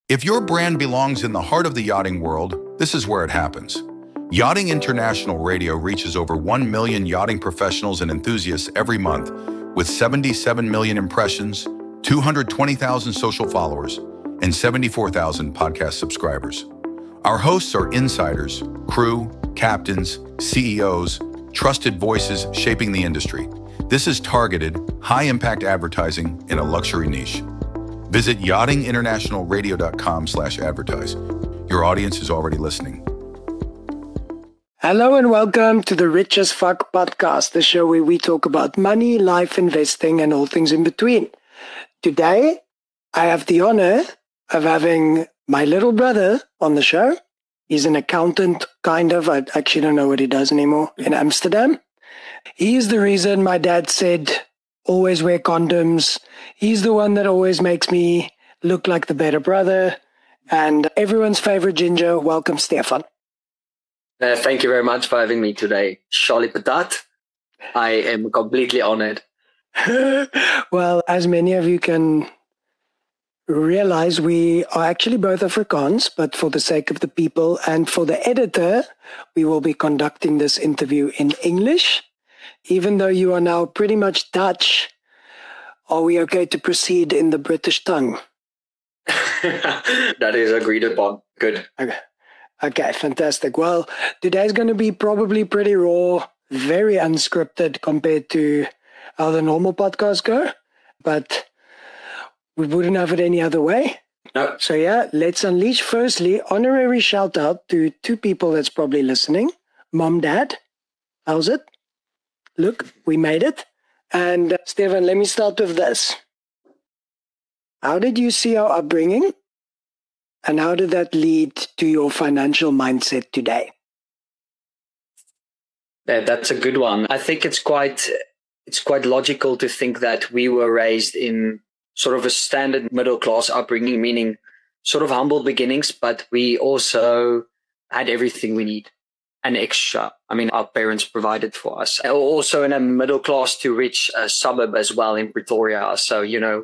If your brand belongs in the heart of the yachting world, this is where it happens. Yachting International Radio reaches over 1 million yachting professionals and enthusiasts every month, with 77 million impressions, 220,000 social followers, and 74,000 podcast subscribers. Our hosts are insiders, crew, captains, CEOs, trusted voices shaping the industry. This is targeted, high-impact advertising in a luxury niche. Visit yachtinginternationalradio.com/advertise. Your audience is already listening. Hello and welcome to the Rich as Fuck podcast, the show where we talk about money, life, investing, and all things in between. Today, I have the honor of having my little brother on the show. He's an accountant, kind of. I actually don't know what he does anymore, in Amsterdam. He's the reason my dad said, always wear condoms. He's the one that always makes me look like the better brother. And everyone's favorite ginger, welcome, Stefan. Thank you very much for having me today, Charlie Patat. I am completely honored. Well, as many of you can realize, we are actually both Afrikaans, but for the sake of the people and for the editor, we will be conducting this interview in English. Even though you are now pretty much Dutch, are we okay to proceed in the British tongue? That is agreed upon. Good. Okay, fantastic. Well, today's going to be probably pretty raw, very unscripted compared to how the normal podcasts go, but we wouldn't have it any other way. No. So yeah, let's unleash. Firstly, honorary shout out to two people that's probably listening. Mom, Dad, how's it? Look, we made it. And Stefan, let me start with this. How did you see our upbringing? And how did that lead to your financial mindset today? Yeah, that's a good one. I think it's quite logical to think that we were raised in sort of a standard middle class upbringing, meaning sort of humble beginnings, but we also had everything we need. And extra. I mean, our parents provided for us. Also in a middle class to rich suburb as well in Pretoria. So,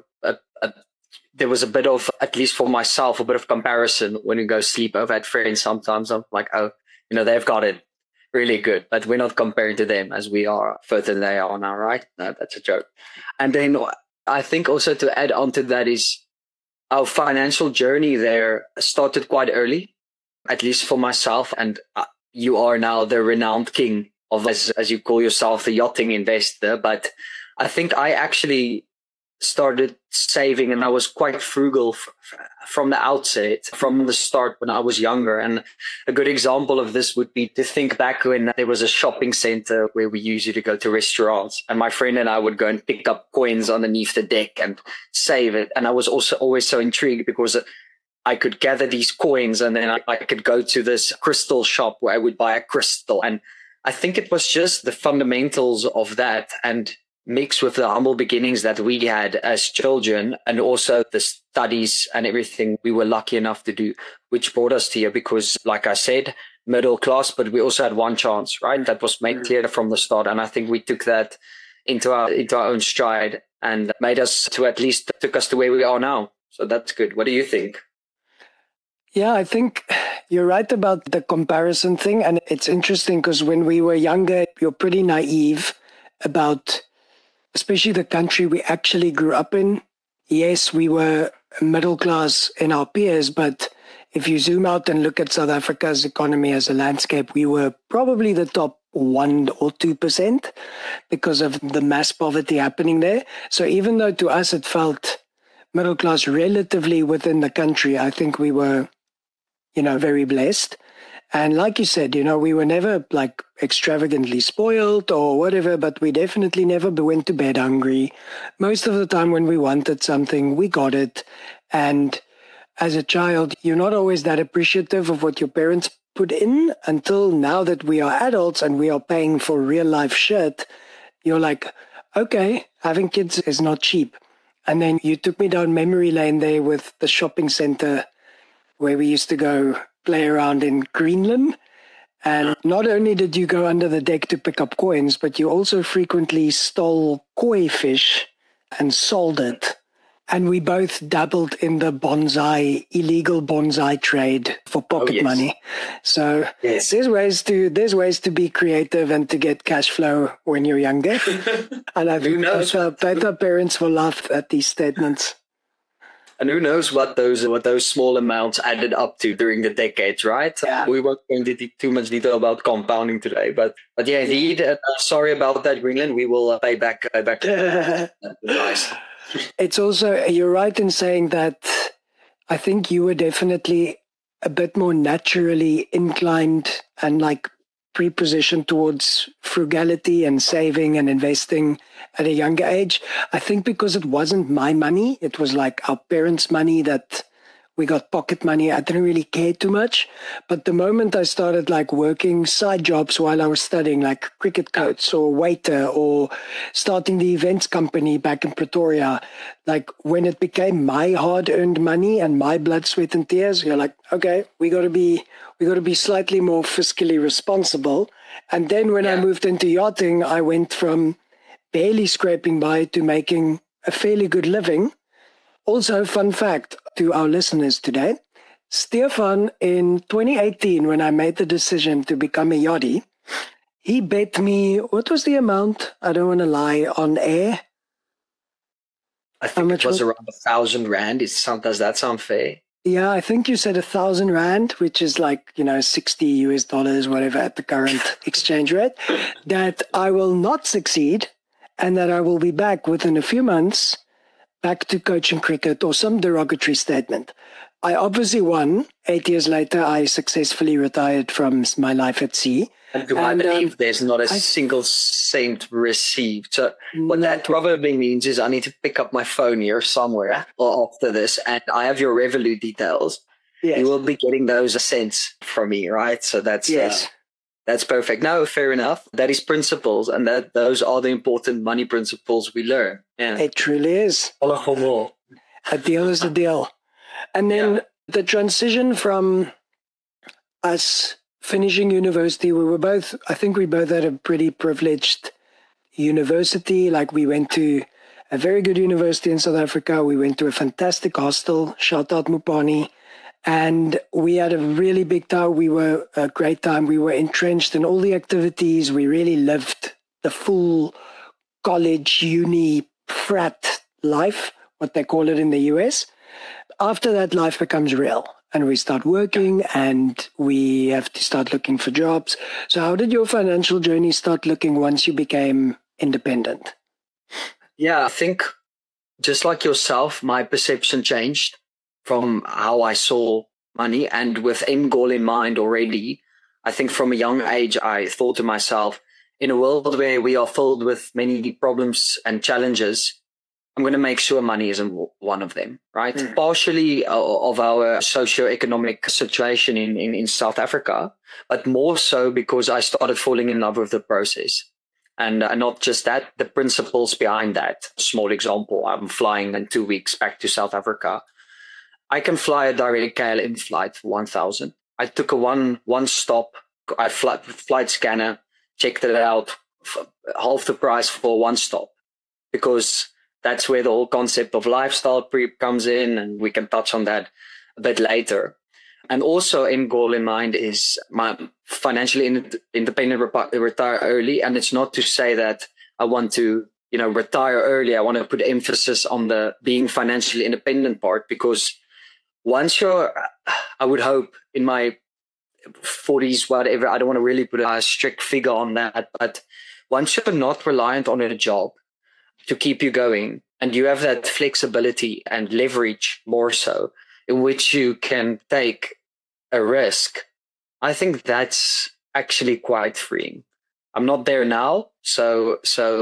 there was a bit of, at least for myself, a bit of comparison when you go sleep over at friends. Sometimes I'm like, oh, they've got it really good, but we're not comparing to them as we are further than they are now, right? No, that's a joke. And then I think also to add on to that is our financial journey there started quite early, at least for myself. And you are now the renowned king of, as you call yourself, the yachting investor. But I think I actually started saving, and I was quite frugal from the outset, from the start when I was younger. And a good example of this would be to think back when there was a shopping center where we usually go to restaurants, and my friend and I would go and pick up coins underneath the deck and save it. And I was also always so intrigued because I could gather these coins and then I could go to this crystal shop where I would buy a crystal. And I think it was just the fundamentals of that and mixed with the humble beginnings that we had as children, and also the studies and everything we were lucky enough to do, which brought us here because, like I said, middle class, but we also had one chance, right? That was made clear from the start. And I think we took that into our own stride and made us to, at least took us to where we are now. So that's good. What do you think? Yeah, I think you're right about the comparison thing. And it's interesting because when we were younger, you're pretty naive about, especially the country we actually grew up in. Yes, we were middle class in our peers, but if you zoom out and look at South Africa's economy as a landscape, we were probably the top 1 or 2% because of the mass poverty happening there. So even though to us it felt middle class relatively within the country, I think we were very blessed. And like you said, we were never like extravagantly spoiled or whatever, but we definitely never went to bed hungry. Most of the time when we wanted something, we got it. And as a child, you're not always that appreciative of what your parents put in until now that we are adults and we are paying for real life shit. You're like, okay, having kids is not cheap. And then you took me down memory lane there with the shopping center where we used to go play around in Greenland. And not only did you go under the deck to pick up coins, but you also frequently stole koi fish and sold it And we both dabbled in the illegal bonsai trade for pocket money. So there's ways to be creative and to get cash flow when you're younger. And I think both our parents will laugh at these statements. And who knows what those small amounts added up to during the decades, right? Yeah. We won't go into too much detail about compounding today, but yeah, indeed. Sorry about that, Greenland. We will pay back. Nice. It's also, you're right in saying that I think you were definitely a bit more naturally inclined and like prepositioned towards frugality and saving and investing at a younger age. I think because it wasn't my money, it was like our parents' money that we got pocket money. I didn't really care too much. But the moment I started like working side jobs while I was studying, like cricket coach or waiter or starting the events company back in Pretoria, like when it became my hard-earned money and my blood, sweat and tears, you're like, okay, we got to be slightly more fiscally responsible. And then when I moved into yachting, I went from barely scraping by to making a fairly good living. Also, fun fact to our listeners today, Stefan, in 2018, when I made the decision to become a yachty, he bet me, what was the amount? I don't want to lie on air. I think it was around 1,000 rand. Does that sound fair? Yeah, I think you said 1,000 rand, which is like, $60 US, whatever, at the current exchange rate, that I will not succeed and that I will be back within a few months back to coaching cricket or some derogatory statement. I obviously won. 8 years later, I successfully retired from my life at sea. And I believe there's not a single cent received. So what that probably means is I need to pick up my phone here somewhere after this, and I have your Revolut details. Yes. You will be getting those cents from me, right? So that's perfect. No, fair enough. That is principles, and those are the important money principles we learn. Yeah. It truly is. A deal is a deal. And then the transition from us finishing university, I think we both had a pretty privileged university. Like we went to a very good university in South Africa. We went to a fantastic hostel, shout out Mupani. And we had a really big time. A great time. We were entrenched in all the activities. We really lived the full college, uni, frat life, what they call it in the US. After that, life becomes real and we start working and we have to start looking for jobs. So how did your financial journey start looking once you became independent? Yeah, I think just like yourself, my perception changed from how I saw money, and with end goal in mind already. I think from a young age, I thought to myself, in a world where we are filled with many problems and challenges, I'm going to make sure money isn't one of them, right? Partially of our socioeconomic situation in South Africa, but more so because I started falling in love with the process. And not just that, the principles behind that. Small example, I'm flying in 2 weeks back to South Africa. I can fly a direct KLM flight for 1,000. I took a one stop, flight scanner, checked it out, half the price for one stop, because that's where the whole concept of lifestyle creep comes in, and we can touch on that a bit later. And also, end goal in mind is my financially independent, retire early. And it's not to say that I want to, retire early. I want to put emphasis on the being financially independent part, because once I would hope in my 40s, whatever, I don't want to really put a strict figure on that, but once you're not reliant on a job to keep you going, and you have that flexibility and leverage more so, in which you can take a risk, I think that's actually quite freeing. I'm not there now, so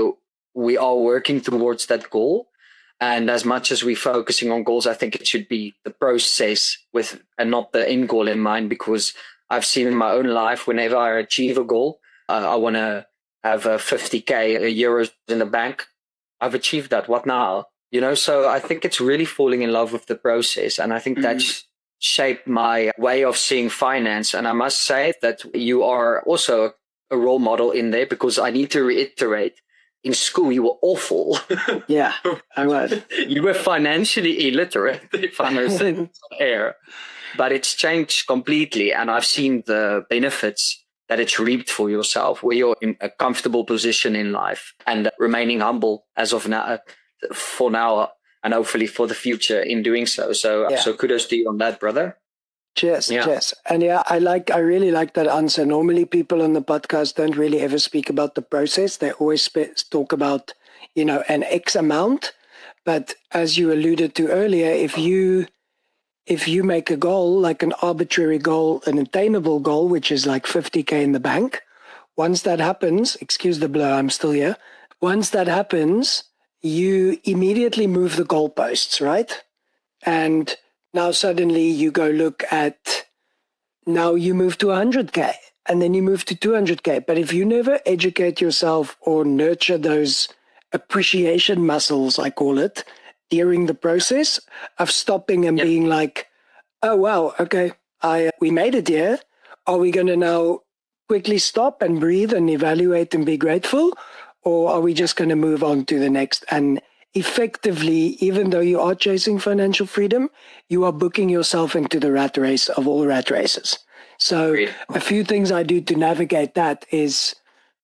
we are working towards that goal. And as much as we're focusing on goals, I think it should be the process and not the end goal in mind, because I've seen in my own life, whenever I achieve a goal, I want to have 50K euros in the bank. I've achieved that. What now? So I think it's really falling in love with the process. And I think that's shaped my way of seeing finance. And I must say that you are also a role model in there, because I need to reiterate in school you were awful. Yeah, I was. You were financially illiterate, if I may say air. But it's changed completely, and I've seen the benefits that it's reaped for yourself, where you're in a comfortable position in life and remaining humble as of now, for now, and hopefully for the future in doing so. So kudos to you on that, brother. Cheers. And I really like that answer. Normally people on the podcast don't really ever speak about the process. They always talk about, an X amount. But as you alluded to earlier, if you make a goal, like an arbitrary goal, an attainable goal, which is like 50K in the bank, once that happens, excuse the blur, I'm still here. Once that happens, you immediately move the goalposts, right? And now suddenly you go look at, now you move to 100K and then you move to 200K. But if you never educate yourself or nurture those appreciation muscles, I call it, during the process of stopping and being like, oh, wow, okay, we made it here. Are we going to now quickly stop and breathe and evaluate and be grateful? Or are we just going to move on to the next? And effectively, even though you are chasing financial freedom, you are booking yourself into the rat race of all rat races. So a few things I do to navigate that is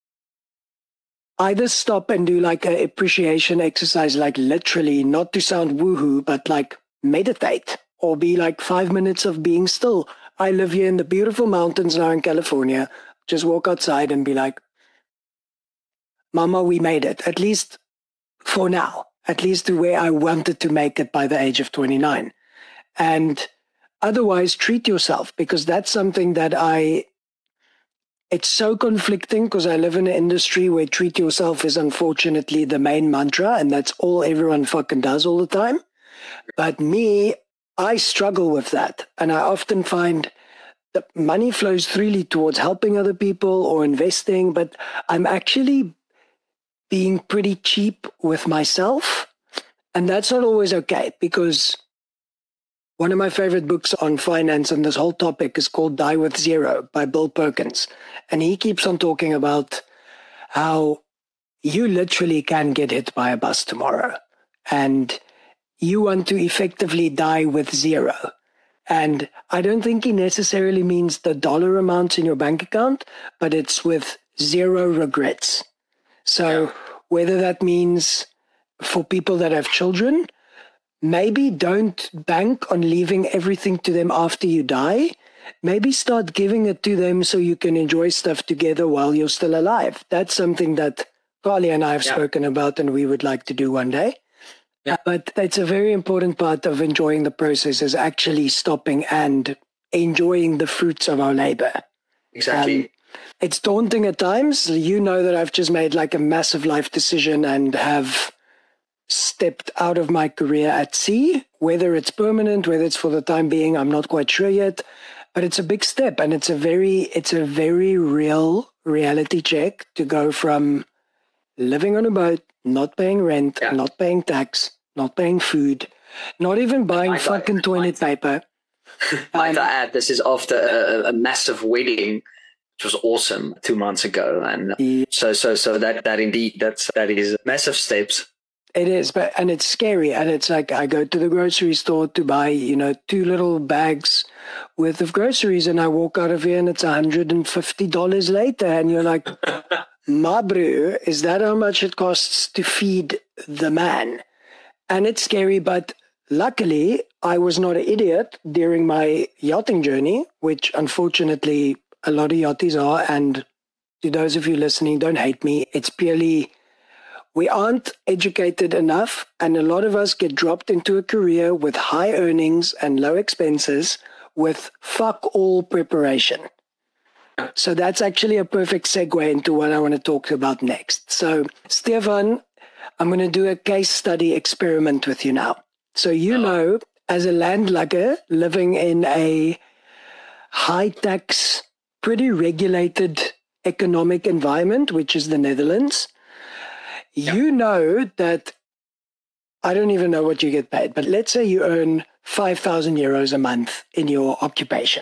either stop and do like an appreciation exercise, like literally, not to sound woohoo, but like meditate or be like 5 minutes of being still. I live here in the beautiful mountains now in California. Just walk outside and be like, Mama, we made it, at least for now. At least to where I wanted to make it by the age of 29. And otherwise, treat yourself, because that's something that it's so conflicting, because I live in an industry where treat yourself is unfortunately the main mantra, and that's all everyone fucking does all the time. But me, I struggle with that. And I often find that money flows freely towards helping other people or investing, but I'm actually being pretty cheap with myself. And that's not always okay, because one of my favorite books on finance and this whole topic is called Die with Zero by Bill Perkins. And he keeps on talking about how you literally can get hit by a bus tomorrow and you want to effectively die with zero. And I don't think he necessarily means the dollar amounts in your bank account, but it's with zero regrets. So whether that means for people that have children, maybe don't bank on leaving everything to them after you die. Maybe start giving it to them so you can enjoy stuff together while you're still alive. That's something that Carly and I have spoken about and we would like to do one day. But it's a very important part of enjoying the process, is actually stopping and enjoying the fruits of our labor. Exactly. It's daunting at times. You know that I've just made like a massive life decision and have stepped out of my career at sea. Whether it's permanent, whether it's for the time being, I'm not quite sure yet. But it's a big step, and it's a very real reality check to go from living on a boat, not paying rent, not paying tax, not paying food, not even buying fucking toilet paper. Might I add, this is after a massive wedding, which was awesome 2 months ago, and so that indeed that is massive steps. It is, and it's scary, and it's like I go to the grocery store to buy 2 little bags worth of groceries, and I walk out of here and it's $150 later, and you're like, "Ma bro, is that how much it costs to feed the man?" And it's scary, but luckily I was not an idiot during my yachting journey, which unfortunately a lot of yachties are. And to those of you listening, don't hate me. It's purely we aren't educated enough, and a lot of us get dropped into a career with high earnings and low expenses with fuck all preparation. So that's actually a perfect segue into what I want to talk about next. So, Stefan, I'm going to do a case study experiment with you now. So know, as a landlugger living in a high-tax, pretty regulated economic environment, which is the Netherlands, you know that, I don't even know what you get paid, but let's say you earn 5,000 euros a month in your occupation.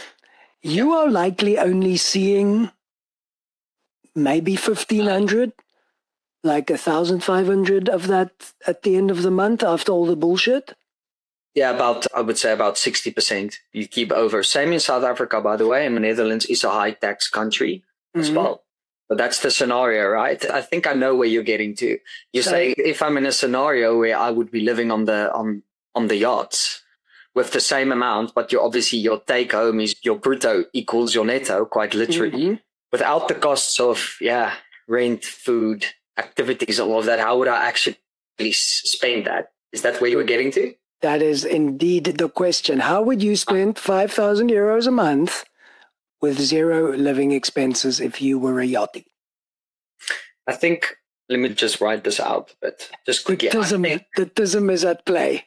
You are likely only seeing maybe 1,500, like 1,500 of that at the end of the month after all the bullshit? Yeah, I would say about 60% you keep over. Same in South Africa, by the way, and the Netherlands is a high tax country as well. But that's the scenario, right? I think I know where you're getting to. You say if I'm in a scenario where I would be living on the yachts with the same amount, but obviously your take home is your brutto equals your netto, quite literally, without the costs of rent, food, activities, all of that. How would I actually spend that? Is that where you were getting to? That is indeed the question. How would you spend 5,000 euros a month with zero living expenses if you were a yachty? I think, let me just write this out, but just quickly. The tism is at play.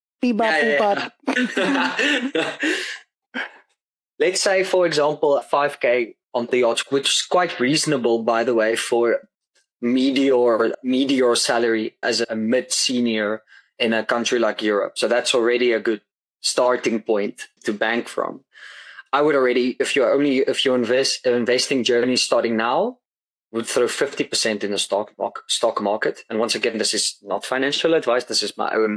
Let's say, for example, 5K on the yacht, which is quite reasonable, by the way, for meteor salary as a mid-senior in a country like Europe. So that's already a good starting point to bank from. I would already, if your investing journey starting now, would throw 50% in the stock market. And once again, this is not financial advice. This is my own.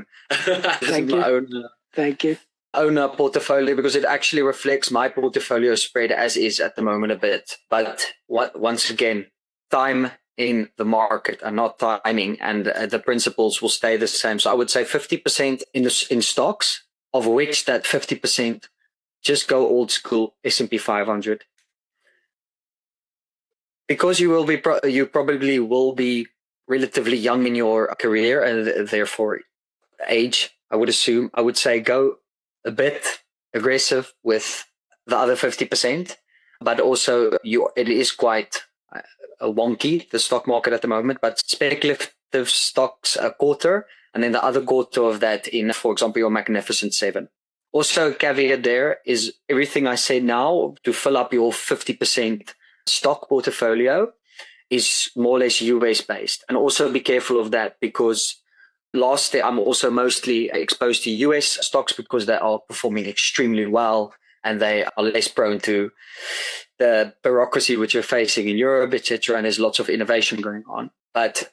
Thank you. Own portfolio, because it actually reflects my portfolio spread as is at the moment a bit. But once again, time in the market and not timing, and the principles will stay the same. So I would say 50% in stocks, of which that 50% just go old school S&P 500. Because you probably will be relatively young in your career and therefore age, I would assume. I would say go a bit aggressive with the other 50%, but also it is quite wonky, the stock market at the moment, but speculative stocks a quarter, and then the other quarter of that in, for example, your Magnificent Seven. Also, caveat there is everything I say now to fill up your 50% stock portfolio is more or less US based. And also be careful of that, because last year I'm also mostly exposed to US stocks because they are performing extremely well and they are less prone to the bureaucracy which you're facing in Europe, etc. And there's lots of innovation going on. But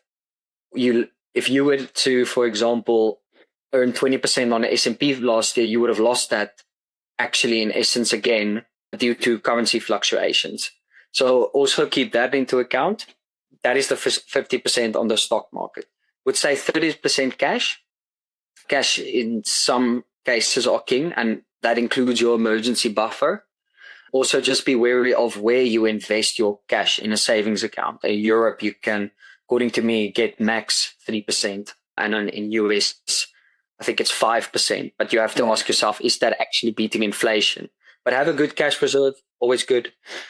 if you were to, for example, earn 20% on the S&P last year, you would have lost that actually in essence again due to currency fluctuations. So also keep that into account. That is the 50% on the stock market. Would say 30% cash. Cash in some cases are king, and that includes your emergency buffer. Also, just be wary of where you invest your cash in a savings account. In Europe, you can, according to me, get max 3%. And in US, I think it's 5%. But you have to ask yourself, is that actually beating inflation? But have a good cash reserve, always good.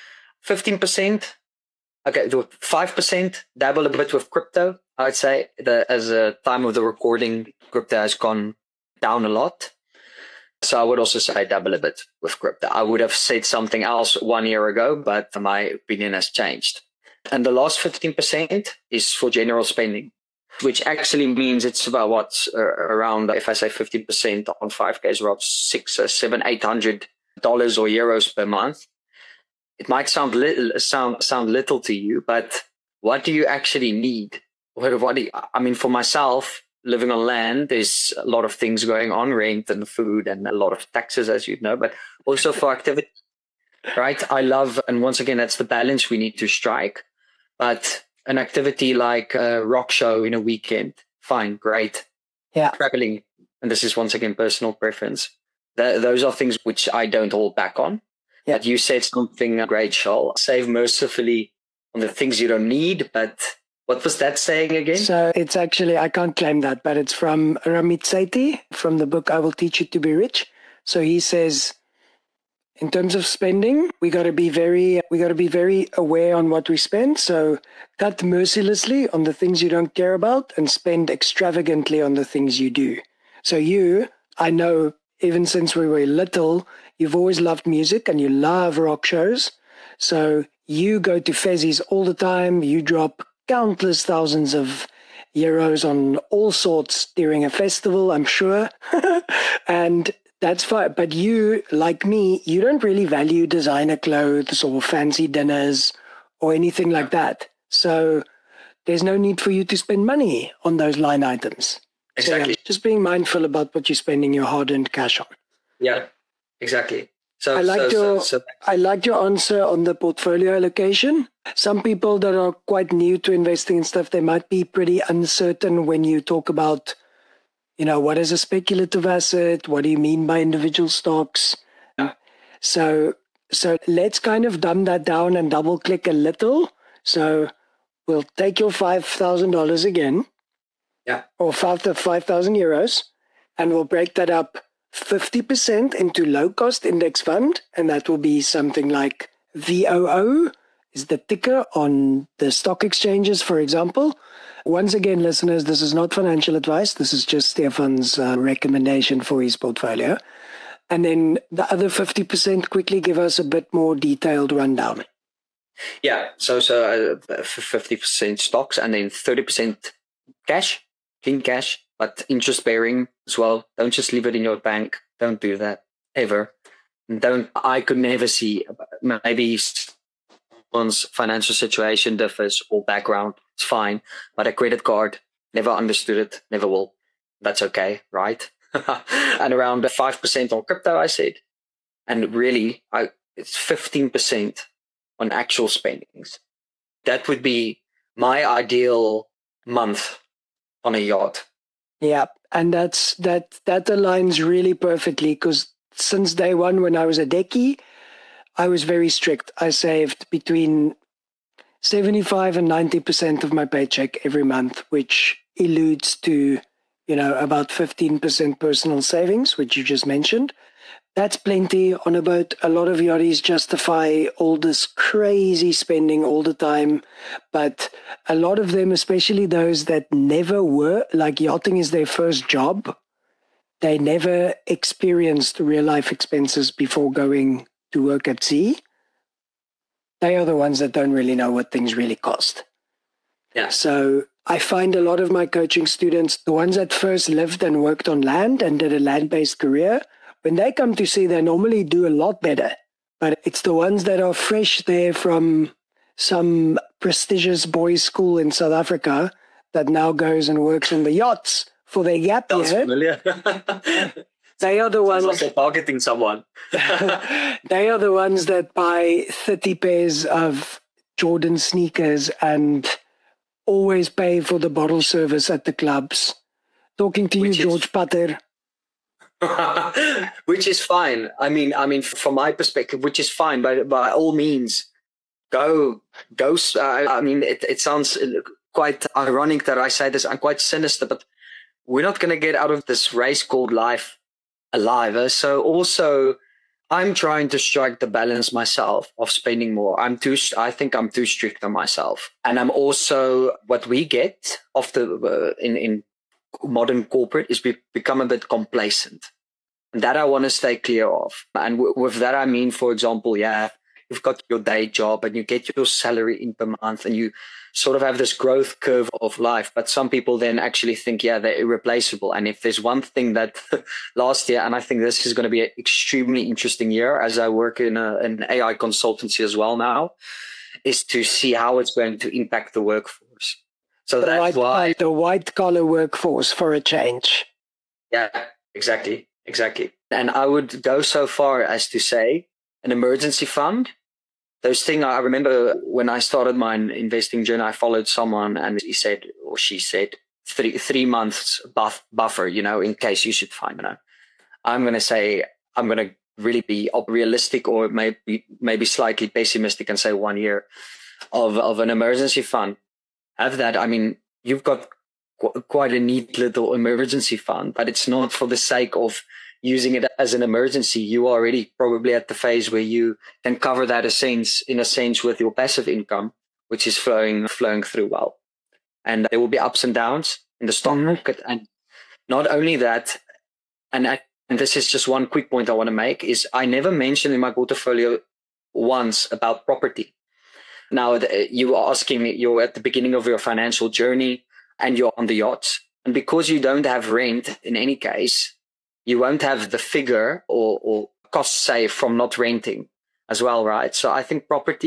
15%, okay, 5%, dabble a bit with crypto. I would say that as a time of the recording, crypto has gone down a lot. So I would also say dabble a bit with crypto. I would have said something else 1 year ago, but my opinion has changed. And the last 15% is for general spending, which actually means it's about around, if I say 15% on 5K is around $600, $700, $800 or euros per month. It might sound little to you, but what do you actually need? For myself, living on land, there's a lot of things going on, rent and food and a lot of taxes, as you know, but also for activity, right? I love, and once again, that's the balance we need to strike. But an activity like a rock show in a weekend, fine, great. Yeah. Traveling, and this is once again personal preference. Those are things which I don't hold back on. Yeah. But you said something great, Charles. Save mercifully on the things you don't need, but what was that saying again? So it's actually, I can't claim that, but it's from Ramit Sethi from the book I Will Teach You to Be Rich. So he says, in terms of spending, we got to be very aware on what we spend. So cut mercilessly on the things you don't care about and spend extravagantly on the things you do. So I know even since we were little, you've always loved music and you love rock shows. So you go to Fezzies all the time. You drop countless thousands of euros on all sorts during a festival, I'm sure. And that's fine. But you, like me, you don't really value designer clothes or fancy dinners or anything like that. So there's no need for you to spend money on those line items. Exactly. So, just being mindful about what you're spending your hard-earned cash on. Yeah, exactly. I liked your answer on the portfolio allocation. Some people that are quite new to investing and stuff, they might be pretty uncertain when you talk about, what is a speculative asset? What do you mean by individual stocks? Yeah. So let's kind of dumb that down and double click a little. So we'll take your $5,000 again. Yeah. Or 5,000 euros, and we'll break that up 50% into low-cost index fund, and that will be something like VOO is the ticker on the stock exchanges, for example. Once again, listeners, this is not financial advice. This is just Stefan's recommendation for his portfolio. And then the other 50%, quickly give us a bit more detailed rundown. Yeah, so 50% stocks and then 30% cash. Clean cash, but interest bearing as well. Don't just leave it in your bank. Don't do that ever. I could never see, maybe someone's financial situation differs or background. It's fine. But a credit card, never understood it, never will. That's okay, right? And around 5% on crypto, I said. And really, it's 15% on actual spendings. That would be my ideal month on a yacht. Yeah, and that aligns really perfectly because since day one when I was a decky, I was very strict. I saved between 75 and 90% of my paycheck every month, which alludes to, about 15% personal savings, which you just mentioned. That's plenty on a boat. A lot of yachties justify all this crazy spending all the time. But a lot of them, especially those that never were, like yachting is their first job, they never experienced real life expenses before going to work at sea. They are the ones that don't really know what things really cost. Yeah. So I find a lot of my coaching students, the ones that first lived and worked on land and did a land-based career, when they come to sea, they normally do a lot better. But it's the ones that are fresh there from some prestigious boys' school in South Africa that now goes and works on the yachts for their gap year. Sounds familiar. They are the ones like they're targeting someone. They are the ones that buy 30 pairs of Jordan sneakers and always pay for the bottle service at the clubs. Talking to you, George Pater. Which is fine. I mean, from my perspective, which is fine. By all means, go. I mean, it sounds quite ironic that I say this. I'm quite sinister, but we're not going to get out of this race called life alive. So also, I'm trying to strike the balance myself of spending more. I think I'm too strict on myself, and I'm also what we get of the in modern corporate is we become a bit complacent. And that I want to stay clear of. And with that, I mean, for example, you've got your day job and you get your salary in per month and you sort of have this growth curve of life. But some people then actually think, they're irreplaceable. And if there's one thing that last year, and I think this is going to be an extremely interesting year as I work in an AI consultancy as well now, is to see how it's going to impact the workforce. So that's why the white collar workforce for a change. Yeah, exactly. And I would go so far as to say an emergency fund. Those things I remember when I started my investing journey, I followed someone and he said, or she said, 3 months buffer, in case you should find. I'm going to say, I'm going to really be realistic or maybe slightly pessimistic and say 1 year of an emergency fund. Have that. I mean, you've got quite a neat little emergency fund, but it's not for the sake of using it as an emergency. You are already probably at the phase where you can cover that in a sense with your passive income, which is flowing through well. And there will be ups and downs in the stock market. And not only that, and this is just one quick point I want to make, is I never mentioned in my portfolio once about property. Now, you were asking me, you're at the beginning of your financial journey and you're on the yachts. And because you don't have rent in any case, you won't have the figure or cost save from not renting as well, right? So I think property,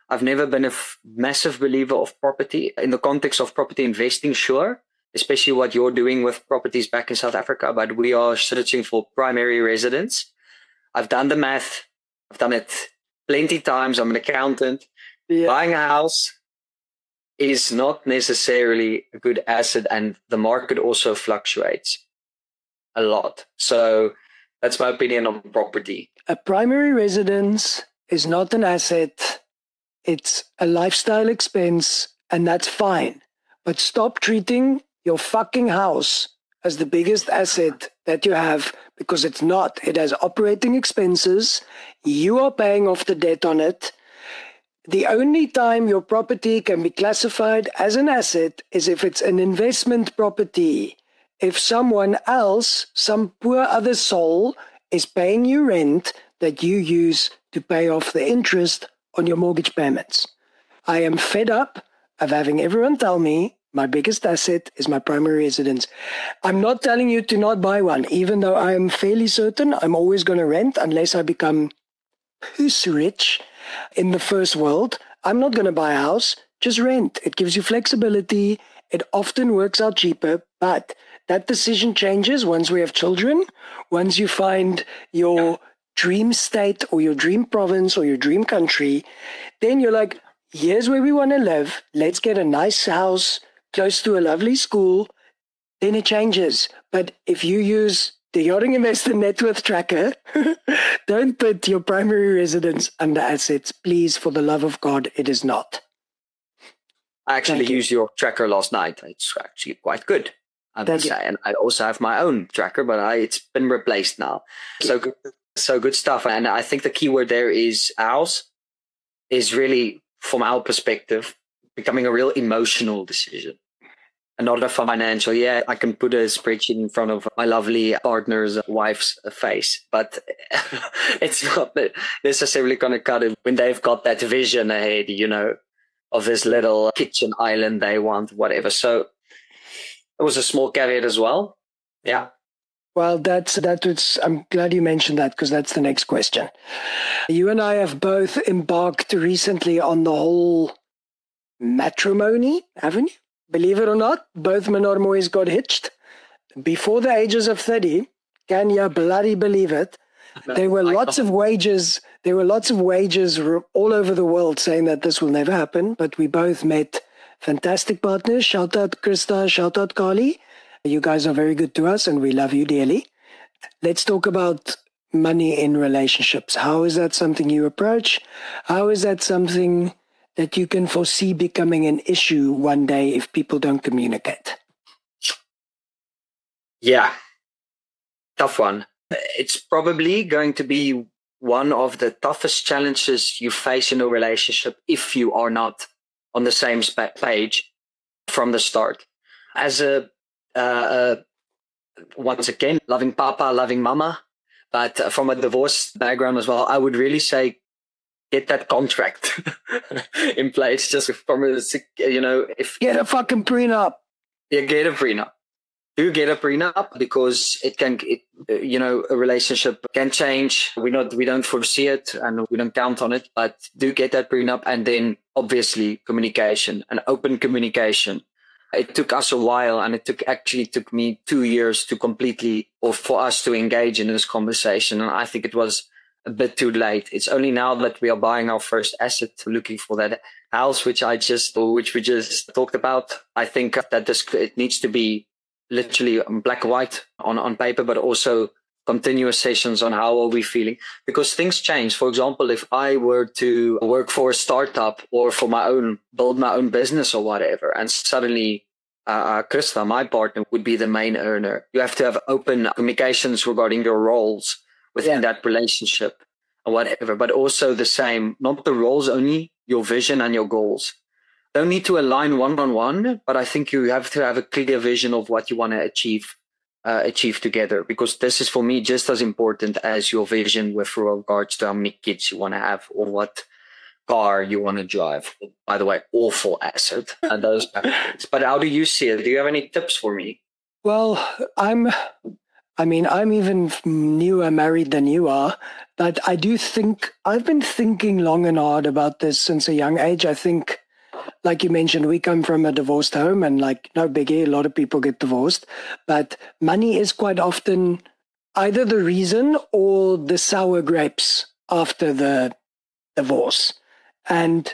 I've never been a massive believer of property in the context of property investing, sure, especially what you're doing with properties back in South Africa, but we are searching for primary residence. I've done the math. I've done it plenty times. I'm an accountant. Yeah. Buying a house is not necessarily a good asset, and the market also fluctuates a lot. So that's my opinion on property. A primary residence is not an asset. It's a lifestyle expense, and that's fine. But stop treating your fucking house as the biggest asset that you have, because it's not. It has operating expenses. You are paying off the debt on it. The only time your property can be classified as an asset is if it's an investment property. If someone else, some poor other soul, is paying you rent that you use to pay off the interest on your mortgage payments. I am fed up of having everyone tell me my biggest asset is my primary residence. I'm not telling you to not buy one, even though I am fairly certain I'm always going to rent unless I become puss rich in the first world. I'm not going to buy a house, just rent. It gives you flexibility. It often works out cheaper, but that decision changes once we have children, once you find your dream state or your dream province or your dream country. Then you're like, here's where we want to live. Let's get a nice house close to a lovely school. Then it changes. But if you use the Yachting Investor Net Worth Tracker, don't put your primary residence under assets. Please, for the love of God, it is not. I actually used your tracker last night. It's actually quite good, I would say. And I also have my own tracker, but it's been replaced now. So good stuff. And I think the key word there is house is really, from our perspective, becoming a real emotional decision and not a financial. Yeah, I can put a spreadsheet in front of my lovely partner's wife's face, but it's not necessarily going to cut it when they've got that vision ahead, of this little kitchen island they want, whatever. So it was a small caveat as well. Yeah. Well, I'm glad you mentioned that, because that's the next question. You and I have both embarked recently on the whole matrimony, haven't you? Believe it or not, both Menormois got hitched before the ages of 30. Can you bloody believe it? There were lots of wagers. There were lots of wagers all over the world saying that this will never happen, but we both met fantastic partners. Shout out Krista, shout out Carly. You guys are very good to us and we love you dearly. Let's talk about money in relationships. How is that something you approach? How is that something that you can foresee becoming an issue one day if people don't communicate? Yeah, tough one. It's probably going to be one of the toughest challenges you face in a relationship if you are not on the same page from the start. As once again, loving papa, loving mama, but from a divorce background as well, I would really say get that contract in place. Just from if get a fucking prenup. Yeah, get a prenup. Do get a prenup, because a relationship can change. We don't foresee it and we don't count on it, but do get that prenup. And then obviously communication and open communication. It took us a while, and it took me 2 years for us to engage in this conversation. And I think it was a bit too late. It's only now that we are buying our first asset, looking for that house, which we just talked about. I think that it needs to be literally black and white on paper, but also continuous sessions on how are we feeling, because things change. For example, if I were to work for a startup or build my own business or whatever, and suddenly Krista, my partner, would be the main earner, you have to have open communications regarding your roles within that relationship or whatever, but also the same, not the roles only, your vision and your goals. Don't need to align one-on-one, but I think you have to have a clear vision of what you want to achieve together, because this is for me just as important as your vision with regards to how many kids you want to have or what car you want to drive. By the way, awful asset and those kind of things. But how do you see it? Do you have any tips for me? Well, I'm I mean, I'm even newer married than you are, but I do think I've been thinking long and hard about this since a young age. I think, like you mentioned, we come from a divorced home and like no biggie, a lot of people get divorced, but money is quite often either the reason or the sour grapes after the divorce. And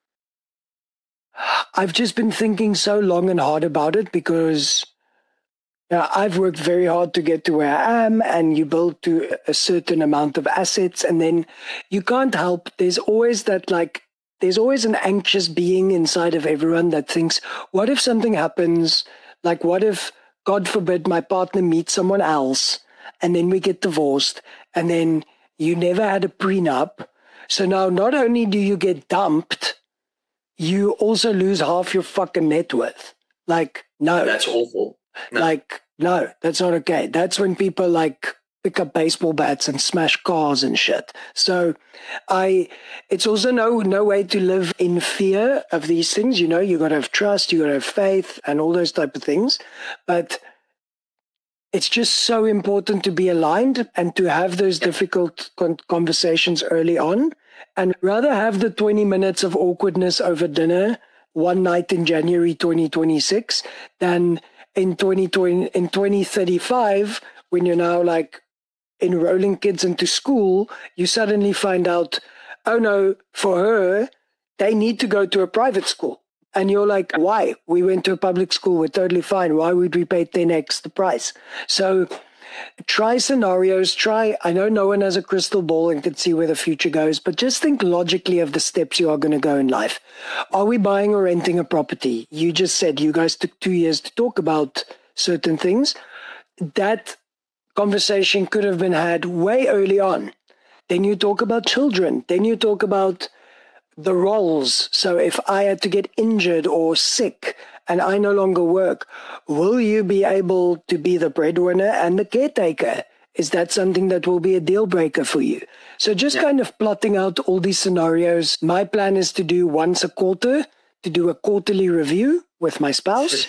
I've just been thinking so long and hard about it because I've worked very hard to get to where I am, and you build to a certain amount of assets, and then you can't help. There's always there's always an anxious being inside of everyone that thinks, what if something happens? Like, what if, God forbid, my partner meets someone else and then we get divorced and then you never had a prenup. So now not only do you get dumped, you also lose half your fucking net worth. Like, no. That's awful. No. Like, no, that's not okay. That's when people like pick up baseball bats and smash cars and shit. So it's also no way to live in fear of these things. You know, you got to have trust, you got to have faith and all those type of things. But it's just so important to be aligned and to have those difficult conversations early on, and rather have the 20 minutes of awkwardness over dinner one night in January 2026 than in 2035, when you're now like enrolling kids into school, you suddenly find out, oh no, for her, they need to go to a private school. And you're like, why? We went to a public school, we're totally fine. Why would we pay 10x the price? So try scenarios, I know no one has a crystal ball and can see where the future goes, but just think logically of the steps you are going to go in life. Are we buying or renting a property? You just said you guys took 2 years to talk about certain things. That conversation could have been had way early on. Then you talk about children. Then you talk about the roles. So if I had to get injured or sick and I no longer work, will you be able to be the breadwinner and the caretaker? Is that something that will be a deal breaker for you? So just kind of plotting out all these scenarios. My plan is to do once a quarter, to do a quarterly review with my spouse.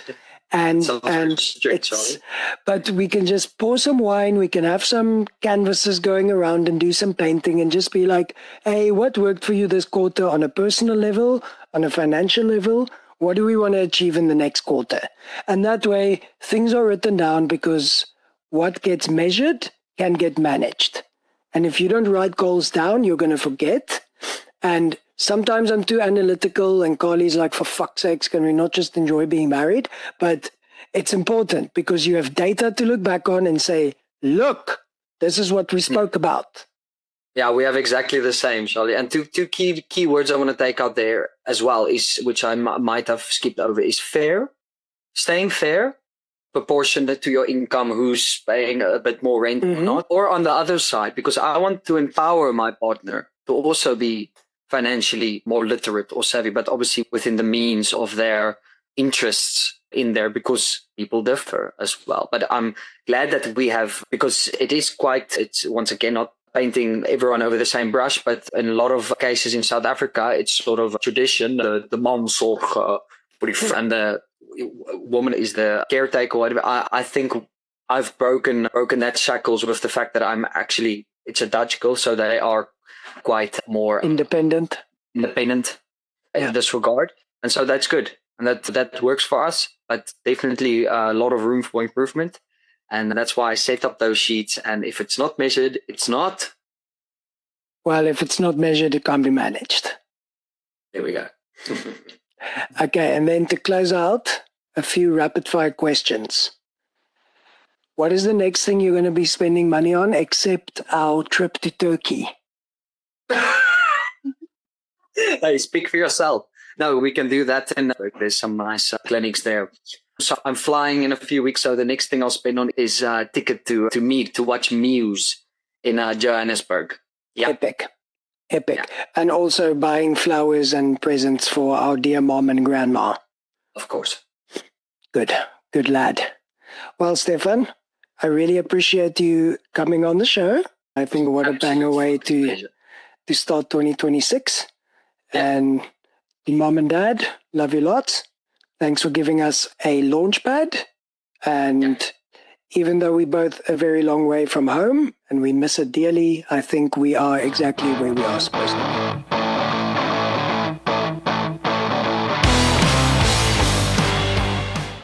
But we can just pour some wine, we can have some canvases going around and do some painting and just be like, hey, what worked for you this quarter on a personal level, on a financial level? What do we want to achieve in the next quarter? And that way things are written down, because what gets measured can get managed. And if you don't write goals down, you're going to forget. And sometimes I'm too analytical, and Carly's like, for fuck's sakes, can we not just enjoy being married? But it's important because you have data to look back on and say, look, this is what we spoke about. Yeah, we have exactly the same, Charlie. And two key words I want to take out there as well, is, which I might have skipped over, is fair. Staying fair, proportionate to your income, who's paying a bit more rent or not. Or on the other side, because I want to empower my partner to also be financially more literate or savvy, but obviously within the means of their interests in there, because people differ as well. But I'm glad that we have, because it's once again not painting everyone over the same brush, but in a lot of cases in South Africa, it's sort of a tradition. The man zorg and the woman is the caretaker. Whatever. I think I've broken that shackles with the fact that it's a Dutch girl, so they are quite more independent in this regard, and so that's good, and that works for us. But definitely a lot of room for improvement, and that's why I set up those sheets. And if it's not measured, it's not. Well, if it's not measured, it can't be managed. There we go. Okay, and then to close out, a few rapid fire questions. What is the next thing you're going to be spending money on except our trip to Turkey? Hey, speak for yourself. No, we can do that. And there's some nice clinics there. So I'm flying in a few weeks. So the next thing I'll spend on is a ticket to watch Muse in Johannesburg. Yeah. Epic. Yeah. And also buying flowers and presents for our dear mom and grandma. Of course. Good lad. Well, Stefan, I really appreciate you coming on the show. I think what a banger way to start 2026. Yeah. And mom and dad, love you lots. Thanks for giving us a launch pad. And even though we're both a very long way from home and we miss it dearly, I think we are exactly where we are supposed to be.